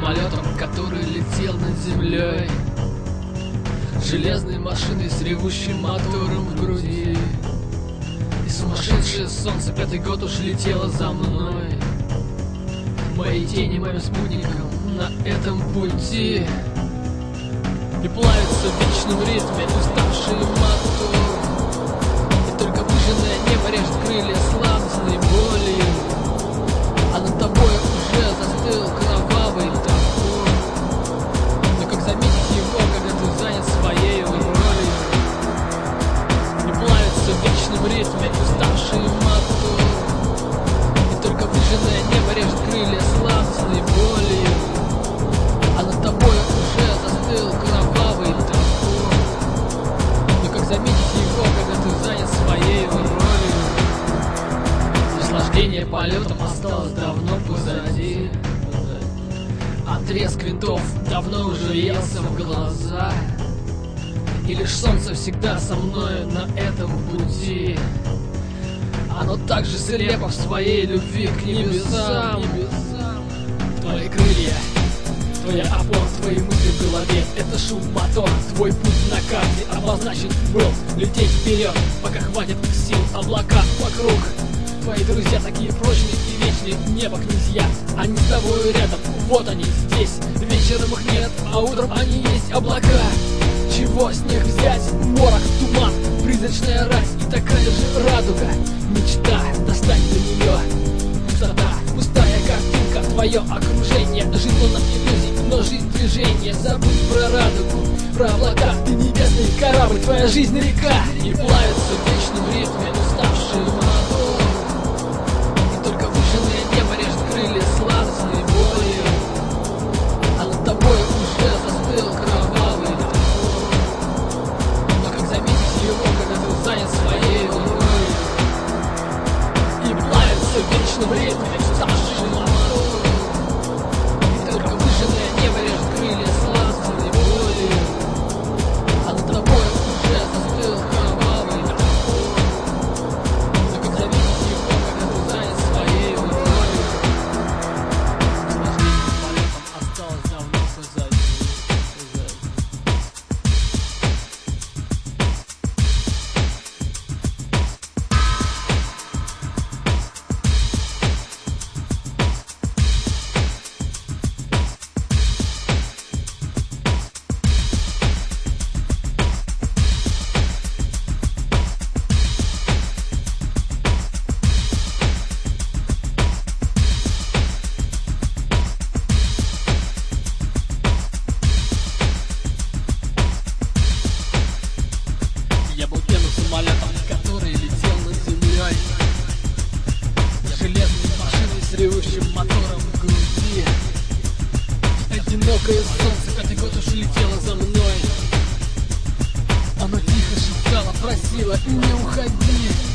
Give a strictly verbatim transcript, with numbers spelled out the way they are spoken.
самолетом, который летел над землей, железной машиной с ревущим мотором в груди. И сумасшедшее солнце пятый год уж летело за мной, моей тени, моим спутником на этом пути. И плавится в вечном ритме уставший мотор, и только выжженное небо режет крылья сладостной болью, а над тобой уже застыл кровавый топор. Но как заметить его, когда ты занят своей ролью? И плавится в вечном ритме уставший мотор, и только выжженное небо режет крылья сладостной болью, а над тобой уже застыл кровавый топор. Но как заметить его, когда ты занят своей ролью? Наслаждение полетом осталось давно позади, а треск винтов давно уже въелся в глаза. И лишь солнце всегда со мной на этом пути. Оно так же слепо в своей любви к небесам. Твои крылья, твоя опора, твои мысли в голове — это шум мотора. Твой путь на карте обозначен был лететь вперед, пока хватит сил. Облака вокруг, твои друзья такие прочные и вечные, небо князья. Они с тобой рядом, вот они здесь. Вечером их нет, а утром они есть. Облака, чего с них взять? Морок, туман, призрачная рать и такая же радуга. Мечта, достать до нее. Пустота, пустая картинка, твое окружение. Жизнь полна иллюзий, но жизнь движение. Забудь про радугу, про облака. Ты небесный корабль, твоя жизнь река. И плавится в вечном ритме уставший мотор, и только выжженное небо режет крылья сладостной болью, а над тобой уже застыл кровавый топор. Но как заметить его, когда ты занят своей ролью? И плавится в вечном ритме уставший мотор, и только выжженное небо режет крылья сладостной болью, а над тобой уже застыл кровавый топор. Но как заметить его, когда ты занят своей ролью? Наслаждение полетом осталось давно позади, позади. Я был первым самолетом, который летел над землей, железной машиной с ревущим мотором в груди. Одинокое солнце пятый год уж летело за мной. Оно тихо шептало, просило: не уходи.